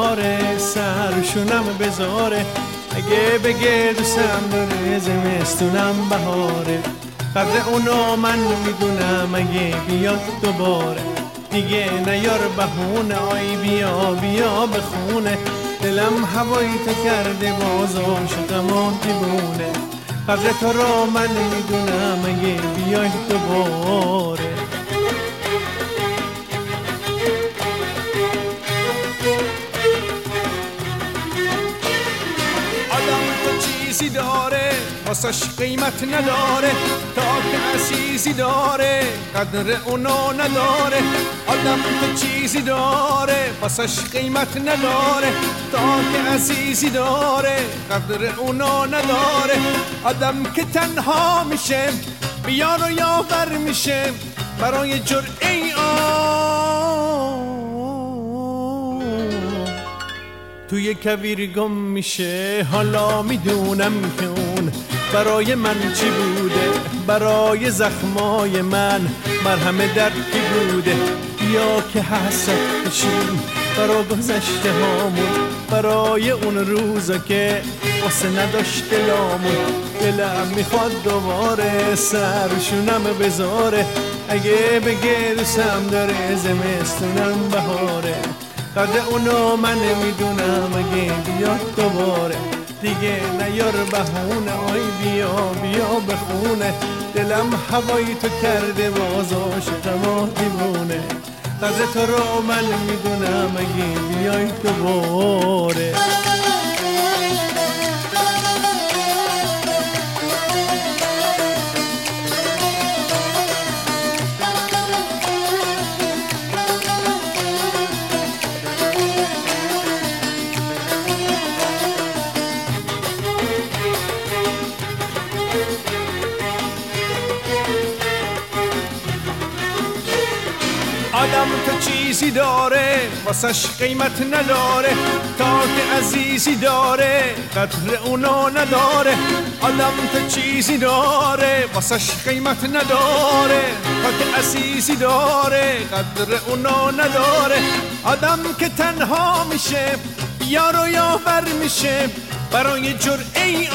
دوباره سرشونم بذاره، اگه بگه دوستم داره زمستونم بهاره. قدر اونو من میدونم اگه بیاد دوباره، دیگه نیار بهونه، آی بیا بیا بخونه. دلم هوایی تو کرده باز عاشقم و دیوونه، قدر تو رو من میدونم اگه بیای دوباره. آدم تو چیزی داره واسش قیمت نداره، تا که عزیزی داره قدر اونو نداره. آدم تو چیزی داره واسش قیمت نداره، تا که عزیزی داره قدر اونو نداره. آدم که تنها میشه بیار و یاور میشه، برای جرعه توی کویر گم میشه. حالا میدونم که اون برای من چی بوده، برای زخمای من مرهم دردی بوده. یا که حسرت بشیم برای گذشته هامون، برای اون روزا که واسه نداشت دلامون. دلم میخواد دوباره سرشونم بذاره، اگه بگه دوستم داره زمستونم بهاره. قدر اونو من نمیدونم اگه بیاد دوباره، دیگه نیار بهونه، آی بیا بیا بخونه. دلم هوایی تو کرده باز عاشقم و دیوونه، قدر تو رو من میدونم اگه بیای دوباره. آدم تو چیزی داره واسش قیمت نداره، تا که عزیزی داره قدر اونو نداره. آدم تو چیزی داره واسش قیمت نداره، تا که عزیزی داره قدر اونو نداره. آدم که تنها میشه یار و یاور میشه، برای جرعه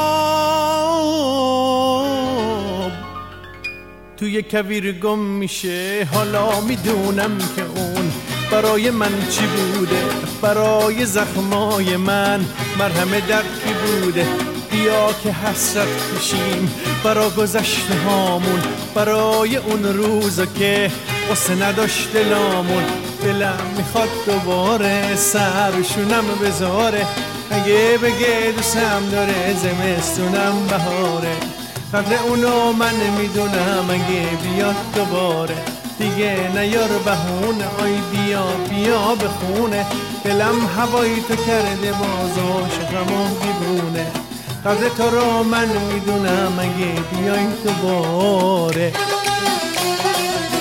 آب توی کویر گم میشه. حالا میدونم که اون برای من چی بوده، برای زخمای من مرهم دردی بوده. بیا که حسرت کشیم برای گذشته هامون، برای اون روزا که واسه نداشت دلامون. دلم میخواد دوباره سرشونم بذاره، اگه بگه دوستم داره زمستونم بهاره. قدر اونو من نمیدونم اگه بیاد دوباره، دیگه نیار بهونه، آی بیا بیا بخونه. دلم هوایی تو کرده باز عاشقم و دیوونه، قدر تو رو من میدونم اگه بیای دوباره.